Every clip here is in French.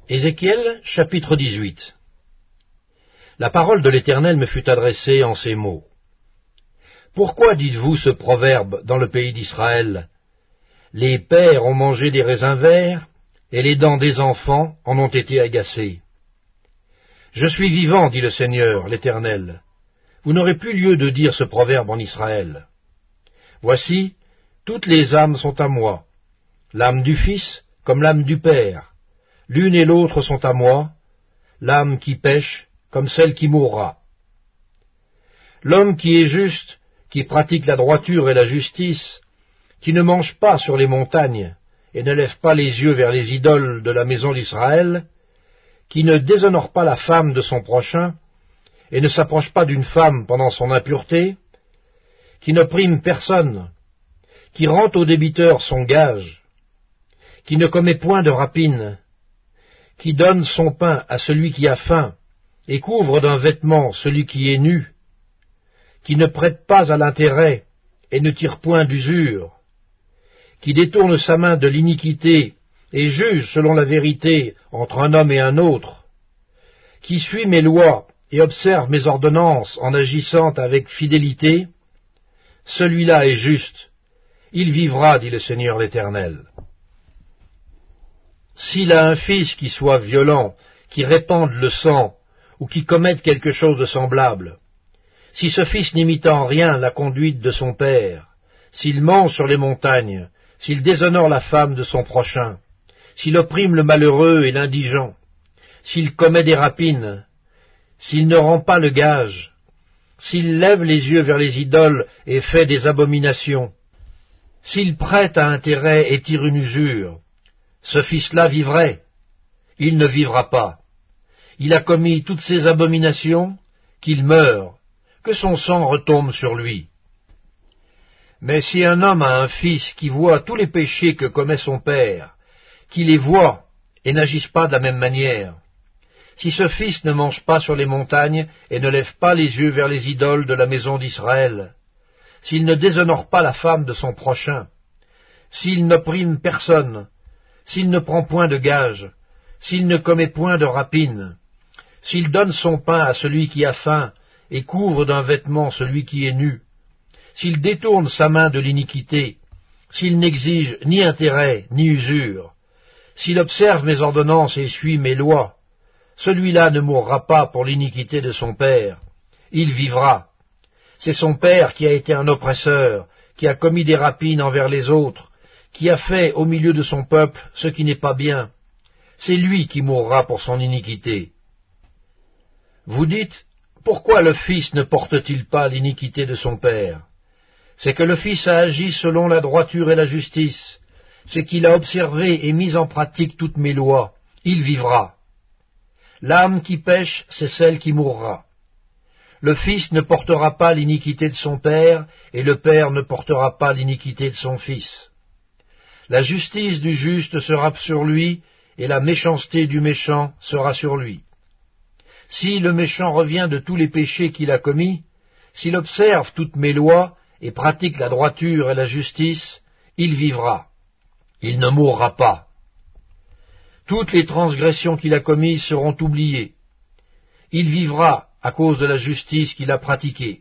Ézéchiel, chapitre 18. La parole de l'Éternel me fut adressée en ces mots. Pourquoi dites-vous ce proverbe dans le pays d'Israël? Les pères ont mangé des raisins verts, et les dents des enfants en ont été agacées. Je suis vivant, dit le Seigneur, l'Éternel. Vous n'aurez plus lieu de dire ce proverbe en Israël. Voici, toutes les âmes sont à moi, l'âme du Fils comme l'âme du Père. L'une et l'autre sont à moi, l'âme qui pêche comme celle qui mourra. L'homme qui est juste, qui pratique la droiture et la justice, qui ne mange pas sur les montagnes et ne lève pas les yeux vers les idoles de la maison d'Israël, qui ne déshonore pas la femme de son prochain et ne s'approche pas d'une femme pendant son impureté, qui ne prime personne, qui rend au débiteur son gage, qui ne commet point de rapine, qui donne son pain à celui qui a faim, et couvre d'un vêtement celui qui est nu, qui ne prête pas à l'intérêt, et ne tire point d'usure, qui détourne sa main de l'iniquité, et juge selon la vérité entre un homme et un autre, qui suit mes lois et observe mes ordonnances en agissant avec fidélité, celui-là est juste, il vivra, dit le Seigneur l'Éternel. S'il a un fils qui soit violent, qui répande le sang, ou qui commette quelque chose de semblable, si ce fils n'imite en rien la conduite de son père, s'il mange sur les montagnes, s'il déshonore la femme de son prochain, s'il opprime le malheureux et l'indigent, s'il commet des rapines, s'il ne rend pas le gage, s'il lève les yeux vers les idoles et fait des abominations, s'il prête à intérêt et tire une usure, ce fils-là vivrait, il ne vivra pas. Il a commis toutes ces abominations, qu'il meure, que son sang retombe sur lui. Mais si un homme a un fils qui voit tous les péchés que commet son père, qui les voit et n'agisse pas de la même manière, si ce fils ne mange pas sur les montagnes et ne lève pas les yeux vers les idoles de la maison d'Israël, s'il ne déshonore pas la femme de son prochain, s'il n'opprime personne, s'il ne prend point de gage, s'il ne commet point de rapine, s'il donne son pain à celui qui a faim et couvre d'un vêtement celui qui est nu, s'il détourne sa main de l'iniquité, s'il n'exige ni intérêt ni usure, s'il observe mes ordonnances et suit mes lois, celui-là ne mourra pas pour l'iniquité de son père, il vivra. C'est son père qui a été un oppresseur, qui a commis des rapines envers les autres, qui a fait au milieu de son peuple ce qui n'est pas bien. C'est lui qui mourra pour son iniquité. Vous dites, pourquoi le fils ne porte-t-il pas l'iniquité de son père? C'est que le fils a agi selon la droiture et la justice, c'est qu'il a observé et mis en pratique toutes mes lois, il vivra. L'âme qui pêche, c'est celle qui mourra. Le fils ne portera pas l'iniquité de son père, et le père ne portera pas l'iniquité de son fils. La justice du juste sera sur lui, et la méchanceté du méchant sera sur lui. Si le méchant revient de tous les péchés qu'il a commis, s'il observe toutes mes lois et pratique la droiture et la justice, il vivra. Il ne mourra pas. Toutes les transgressions qu'il a commises seront oubliées. Il vivra à cause de la justice qu'il a pratiquée.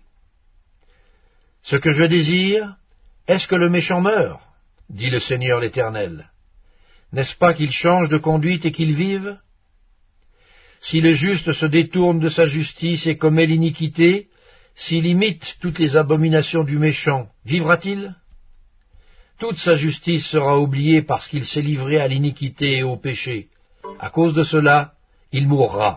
Ce que je désire, est-ce que le méchant meure, dit le Seigneur l'Éternel. N'est-ce pas qu'il change de conduite et qu'il vive? Si le juste se détourne de sa justice et commet l'iniquité, s'il imite toutes les abominations du méchant, vivra-t-il? Toute sa justice sera oubliée parce qu'il s'est livré à l'iniquité et au péché. À cause de cela, il mourra.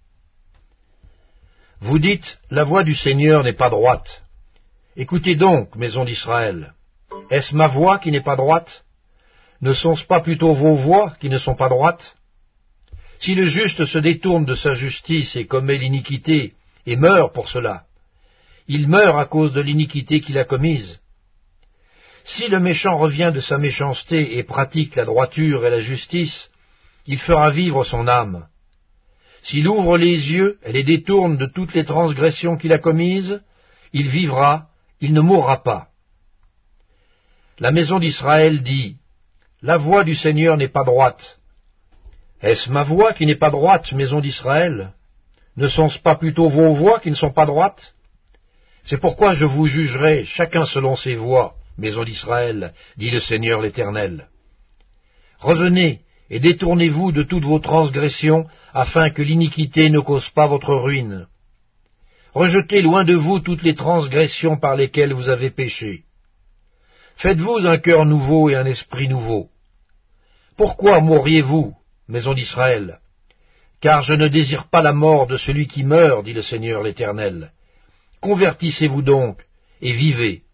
Vous dites, la voix du Seigneur n'est pas droite. Écoutez donc, maison d'Israël. Est-ce ma voix qui n'est pas droite? Ne sont-ce pas plutôt vos voix qui ne sont pas droites? Si le juste se détourne de sa justice et commet l'iniquité, et meurt pour cela, il meurt à cause de l'iniquité qu'il a commise. Si le méchant revient de sa méchanceté et pratique la droiture et la justice, il fera vivre son âme. S'il ouvre les yeux et les détourne de toutes les transgressions qu'il a commises, il vivra, il ne mourra pas. La maison d'Israël dit, « La voix du Seigneur n'est pas droite. » Est-ce ma voix qui n'est pas droite, maison d'Israël? Ne sont-ce pas plutôt vos voix qui ne sont pas droites? C'est pourquoi je vous jugerai, chacun selon ses voies, maison d'Israël, dit le Seigneur l'Éternel. Revenez et détournez-vous de toutes vos transgressions, afin que l'iniquité ne cause pas votre ruine. Rejetez loin de vous toutes les transgressions par lesquelles vous avez péché. Faites-vous un cœur nouveau et un esprit nouveau. Pourquoi mourriez-vous, maison d'Israël? Car je ne désire pas la mort de celui qui meurt, dit le Seigneur l'Éternel. Convertissez-vous donc, et vivez.